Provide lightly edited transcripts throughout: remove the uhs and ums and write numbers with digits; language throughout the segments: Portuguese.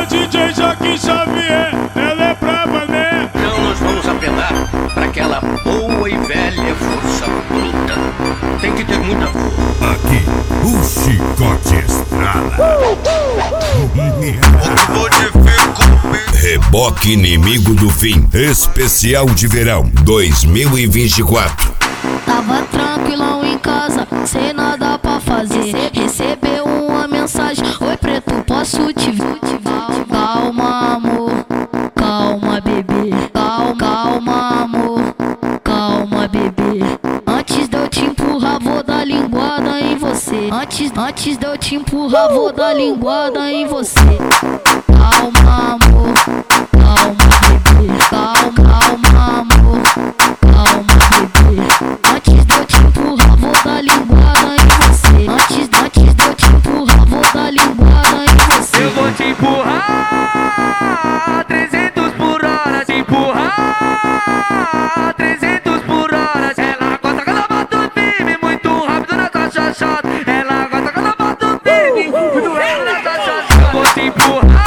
A DJ Joaquim Xavier, ela é braba, né? Então nós vamos apelar pra aquela boa e velha força bruta. Tem que ter muita força. Aqui, o chicote estrala. Reboque Inimigo do Fim, especial de verão 2024. Tava tranquilão em casa, sem nada pra fazer. Recebeu uma mensagem: oi preto, posso te ver? Calma amor, calma bebê. Calma amor, calma bebê. Antes de eu te empurrar vou dar linguada em você. Antes de eu te empurrar vou dar linguada em você. Calma amor, calma bebê. Calma amor, calma bebê. Antes de eu te empurrar vou dar linguada em você. Antes de eu te empurrar vou dar linguada em você. Eu vou te empurrar 300 por hora, te empurrar 300 por hora. Ela gosta quando eu bato firme, muito rápido nessa chachada. Ela gosta quando eu bato firme, muito rápido nessa chachada. Eu vou te empurrar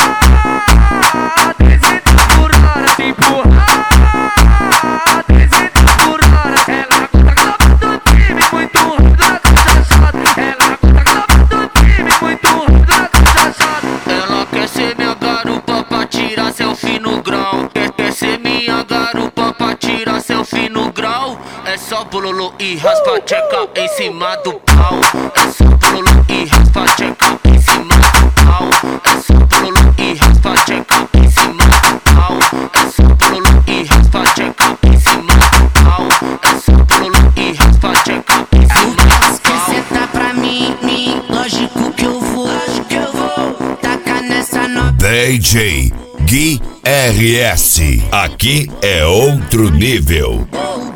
300 por hora, te empurrar 300 por hora. Ela gosta quando eu bato firme, muito rápido nessa chachada. Ela gosta quando eu bato firme, muito rápido nessa chachada. Ela quer ser minha garupa pra tirar selfie no grau. Quer ser minha garupa pra tirar selfie no grau. É só bololô e raspa tcheca em cima do pau. É só bololô e raspa tcheca em cima do pau. É só bololô e raspa tcheca em cima do pau. É só bololô e raspa tcheca em cima do pau. É só bololô e raspa tcheca em cima do pau. Quer sentar pra mim, lógico que eu vou. Tacar nessa nova. DJ Gui RS, aqui é outro nível.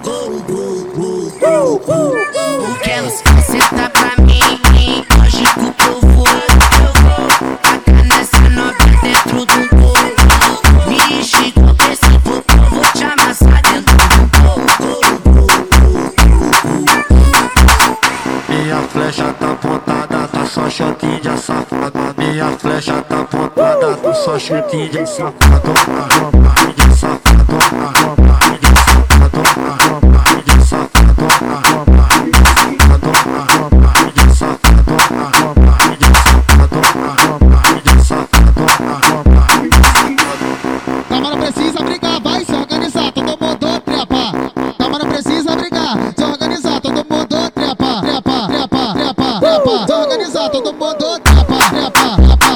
Quer sentar pra mim, lógico que eu vou. Tacar nessa nova dentro do corpo. Me estica esse pouco, eu vou te amassar dentro do corpo. Minha flecha tá apontada, tá só choque de safado. Minha flecha tá apontada, tá só choque de safado. De safado, de safado, de safado, de safado, Calma, não precisa brigar, vai se organizar, todo mundo trepa. Calma, não precisa brigar, se organizar, todo mundo trepa. Se organizar, todo mundo trepa. Se organizar, todo mundo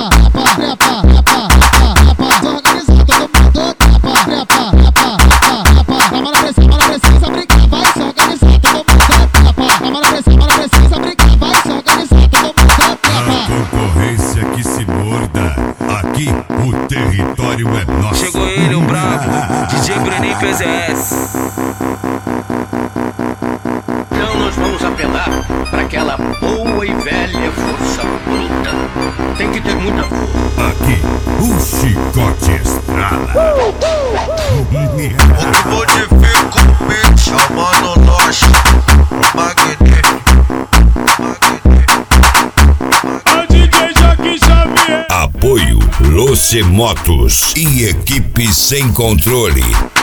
trepa. Calma, não precisa brigar, vai se organizar, todo mundo trepa. Calma, não precisa brigar, vai se organizar, todo mundo trepa. A concorrência que se morda, aqui o território é nosso. Chegou ele, um brabo, DJ Breninho PZS. Então nós vamos apelar pra aquela boa e velha força bruta. Tem que ter muita força. Aqui, o chicote estrala. Modifico o beat, chamando nós magnífico. A DJ Joaquim Xavier. Apoio Luce Motos e equipe sem controle.